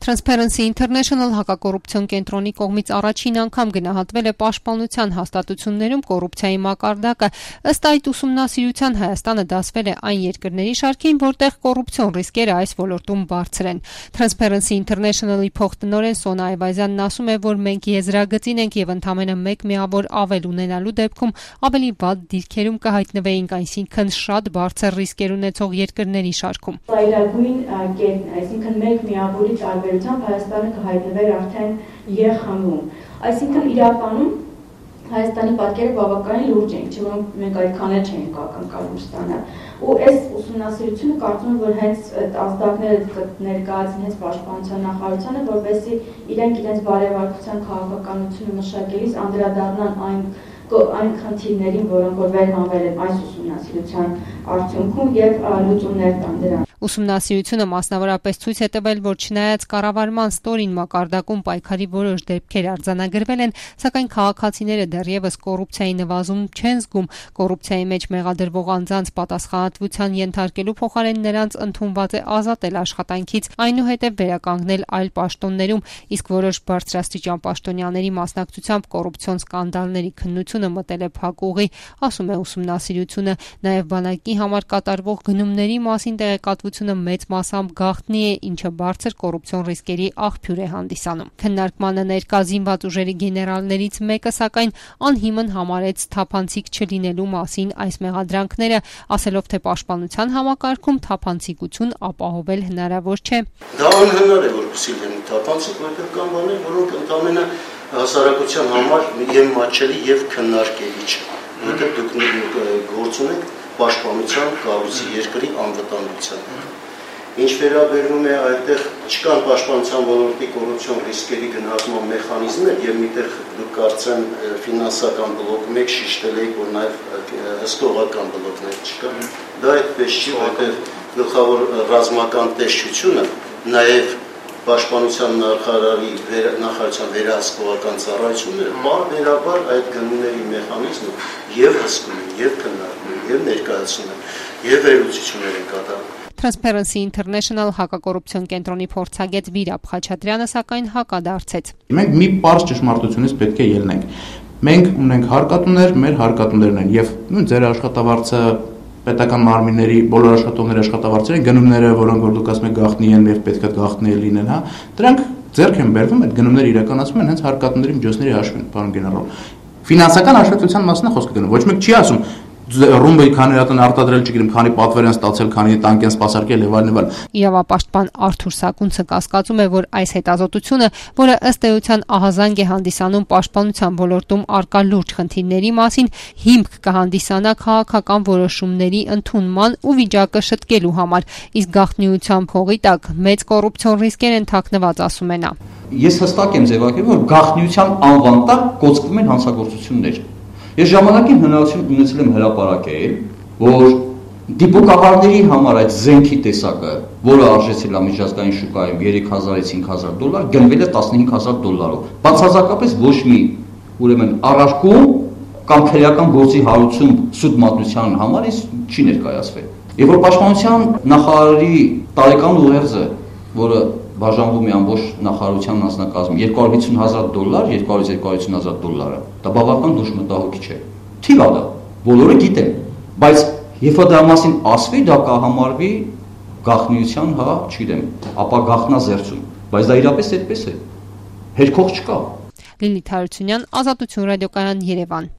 Transparency International հակակոռուպցիոն կենտրոնի կողմից առաջին անգամ գնահատվել է պաշտպանության հաստատություններում կոռուպցիայի մակարդակը։ Ըստ այդ ուսումնասիրության Հայաստանը դասվել է այն երկրների շարքին, որտեղ կոռուպցիոն ռիսկերը այս ոլորտում բարձր են։ Transparency International-ի փոխտնօրեն Սոնա Այվազյանն ասում է, որ մենք եզրագծին ենք եւ ընդամենը մեկ միավոր ավել ունենալու դեպքում ավելի վատ դիրքերում կհայտնվեինք, այսինքն շատ բարձր ռիսկեր ունեցող երկրների շարքում։ Այսինքն մեկ միավորի տարբերությամբ Հայաստանը կհայտնվեր արդեն Ե-խմբում։ Այսինքն իրականում Հայաստանի պատկերը բավականին լուրջ ենք, չէ՞ որ մենք այդքան էլ չենք ակնկալում ստանալ։ Ու այս ուսումնասիրությունը կարծում եմ, որ հենց այդ ազդակները ներկայացին հենց պաշտպանության նախարարությանը, որպեսզի իրենց բարեվարկության քաղաքականությունը մշակելիս անդրադառնան այն խնդիրներին, որոնք որ վերհանվել են այս ուսումնասիրության արդյունքում եւ լուծումներ տան դրան։ Ուսումնասիրությունը մասնավորապես ցույց է տվել, որ չնայած կառավարման ստորին մակարդակում պայքարի որոշ դեպքեր արձանագրվել են, սակայն քաղաքացիները դեռևս կոռուպցիայի նվազում չեն զգում։ Կոռուպցիայի մեջ մեղադրվող անձանց պատասխանատվության ենթարկելու փոխարեն նրանց ընդունված է ազատել աշխատանքից, այնուհետև վերականգնել այլ պաշտոններում, իսկ որոշ բարձրաստիճան պաշտոնյաների մասնակցությամբ կոռուպցիոն սկանդալների քննությունը մտել է փակուղի, ասում է ուսումնասիրությունը։ Նաև բանակի համար կատարվող գնումների մասին տեղեկատվությունը մեծ մասամբ գաղտնի է, ինչը բարձր կոռուպցիոն ռիսկերի աղբյուր է հանդիսանում։ Քննարկմանը ներկա զինված ուժերի գեներալներից մեկը, սակայն անհիմն համարեց թափանցիկ չլինելու մասին այս մեղադրանքները, ասելով, թե պաշտպանության համակարգում թափանցիկություն ապահովել հնարավոր չէ։ Դա անհնար է, որպեսզի լինի թափանցիկ, որտեղ կան բաներ, որոնք ընդամենը հասարակության համար եւ մատչելի եւ քննարկելի չէ։ Որտեղ դուք գործ ունեք պաշտպանության կառույցի երկրի անվտանգության։ Ինչ վերաբերում է այդտեղ չկան պաշտպանության ոլորտի կոռուպցիոն ռիսկերի գնահատման մեխանիզմներ եւ միտեղ դուք կարծեմ ֆինանսական բլոկ 1 շիշտել եք, որ նաեւ հսկողական բլոկներ չկան։ Դա այդպես չի, որտեղ գլխավոր ռազմական տեսչությունը նաեւ Պաշտպանության նախարարության վերահսկողական ծառայությունները բարբերաբար այդ գնումների մեխանիզմը եւ հսկում են, եւ քննարկում են, եւ ներկայացնում են, եւ վերլուծություններ են կատարում։ Transparency International հակակոռուպցիոն կենտրոնի փորձագետ Վիրապ Խաչատրյանը սակայն հակադարձեց։ Մենք մի պարզ ճշմարտությունից պետք է ելնենք։ Մենք ունենք հարկատուներ, մեր հարկատուներն են եւ ձեր աշխատավարձը պետական մարմինների բոլոր աշխատողների աշխատավարձերին գնումները, որոնք որ դուք ասում եք գաղտնի են եւ պետք է գաղտնի լինեն, հա, դրանք ձեռք են բերվում, այդ գնումները իրականացվում են հենց հարկատուների միջոցների հաշվին, պարոն գեներալ։ Ֆինանսական հաշվետվության մասին է խոսքը գնում, ոչ մեկ չի ասում ռումբը քանի հատ արտադրել չգիտեմ, քանի պատվեր են ստացել, քանի տանկ են սպասարկել եւ այլն եւ այլն։ Իրավապաշտպան Արթուր Սակունցը կասկածում է, որ այս հետազոտությունը, որը ըստ էության ահազանգ է հանդիսանում պաշտպանության ոլորտում արկա լուրջ խնդիրների մասին, հիմք կհանդիսանա քաղաքական որոշումների ընդունման ու վիճակը շտկելու համար, իսկ գաղտնիության փողի տակ մեծ կոռուպցիոն ռիսկեր են թաքնված, ասում է նա։ Ես հստակ եմ ձևակերպում, որ գաղտնիության անվան տակ կոծկվում են հանցագործություններ։ Ես ժամանակին հնարավորություն ունեցել եմ հրապարակել, որ դիպուկահարների համար այդ զենքի տեսակը, որը արժեցել է միջազգային շուկայում $3000-ից $5000, գնվել է $15000-ով։ Բացարձակապես ոչ մի ուրեմն առարկում կամ քրեական գործի հարություն սուտ մատնության համար չի ներկայացվել։ Եվ որ պաշտպանության նախարարի տարեկան ուղերձը, որը բաժանվում է ամբողջ նախարարության անձնակազմում $250,000, $250,000, դա բավական դժ մտահոգիչ է։ Թիվ է դա, բոլորը գիտեն, բայց երբ դրա մասին ասվի, դա կհամարվի գաղտնիության, հա, չգիտեմ, ապա գաղտնազերծում, բայց դա իրապես այդպես է։ Հերքող չկա։ Լիլիթ Հարությունյան, Ազատություն ռադիոկայան, Երևան։